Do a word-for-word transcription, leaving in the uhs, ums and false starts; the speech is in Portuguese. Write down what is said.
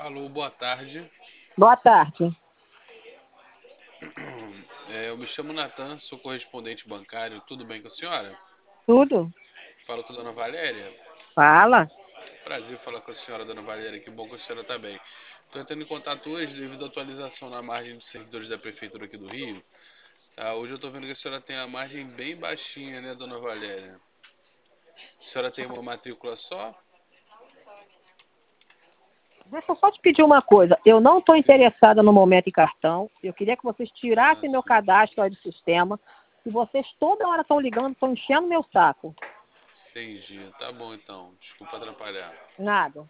Alô, boa tarde. Boa tarde. É, eu me chamo Natan, sou correspondente bancário. Tudo bem com a senhora? Tudo? Falo com a dona Valéria. Fala. Prazer falar com a senhora, dona Valéria. Que bom que a senhora está bem. Estou entrando em contato hoje devido à atualização na margem dos servidores da Prefeitura aqui do Rio. Tá, hoje eu estou vendo que a senhora tem a margem bem baixinha, né, dona Valéria? A senhora tem uma matrícula só? Deixa eu só te pedir uma coisa. Eu não estou Sim. interessada no momento em cartão. Eu queria que vocês Ah, tirassem meu sim. cadastro aí do sistema. E vocês toda hora estão ligando, estão enchendo meu saco. Entendi. Tá bom então. Desculpa atrapalhar. Nada.